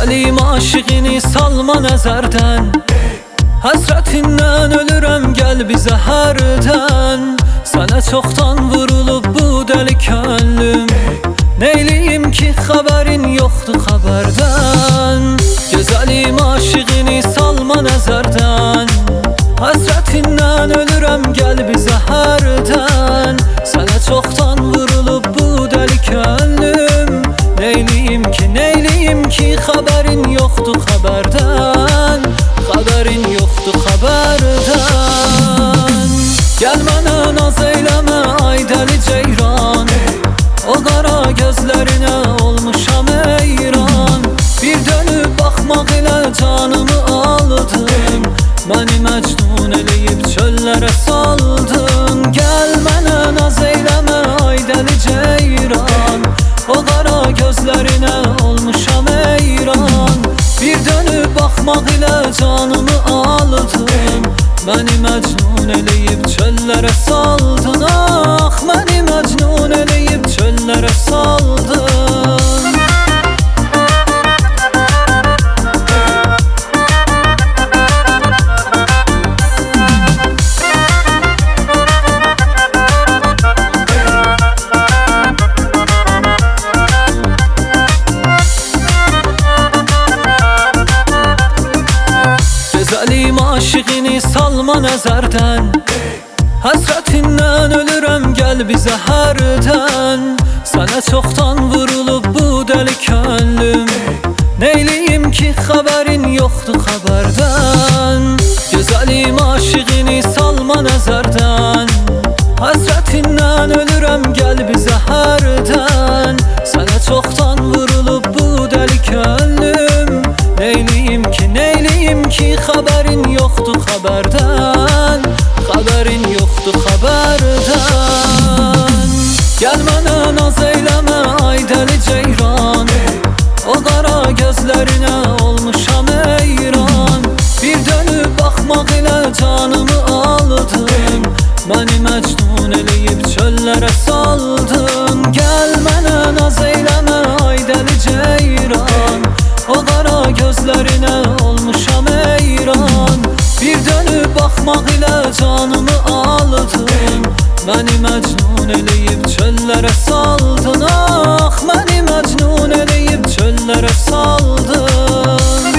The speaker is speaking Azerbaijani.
Gözəlim aşığını salma nəzərdən, həsrətindən ölürəm, gəl bizə hərdən. Sənə çoxdan vurulub bu dəli könlüm, neyliyim ki xəbərin yoxdur xəbərdən. Gözəlim aşığını salma nəzərdən, həsrətindən ölürəm, gəl bizə hərdən. Sənə çoxdan vurulub bu dəli könlüm, neyliyim ki xəbərin yoxdur xəbərdən. Xəbərin yoxdur xəbərdən. Gəl mənə naz eyləmə ay dəli ceyran, o qara gözlərinə olmuşam heyran. Bir dönüb baxmaq ilə canımı aldım, məni məcnun eləyib çöllərə saldın. Gəl mənə naz eyləmə ay dəli ceyran, o qara gözlərinə olmuşam heyran. Bir dönüb baxmaq ilə canımı aldım, məni məcnun eləyib çöllərə saldın. Ah, məni məcnun eləyib çöllərə saldın. Gözəlim aşığını salma nəzərdən, həsrətindən ölürəm, gəl bizə hərdən. Sənə çoxdan vurulub bu dəli könlüm, neyliyim ki xəbərin yoxdur xəbərdən. Gözəlim aşığını salma nəzərdən, həsrətindən ölürəm, gəl bizə hərdən. Sənə çoxdan vurulub bu dəli könlüm, neyliyim ki xəbərin yoxdur xəbərdən. Xəbərin yoxdur xəbərdən. Gəl mənə naz eyləmə ay dəli ceyran, o qara gözlərinə olmuşam heyran. Bir dönüb baxmaq ilə canımı aldım, məni məcnun eləyib çöllərə saldın. Gəl mənə naz eyləmə ay dəli ceyran, o qara gözlərinə olmuşam heyran. Bir dönüb baxmaq ilə canımı aldım, məni məcnun eləyib çöllərə saldın. Ah, məni məcnun eləyib çöllərə saldın.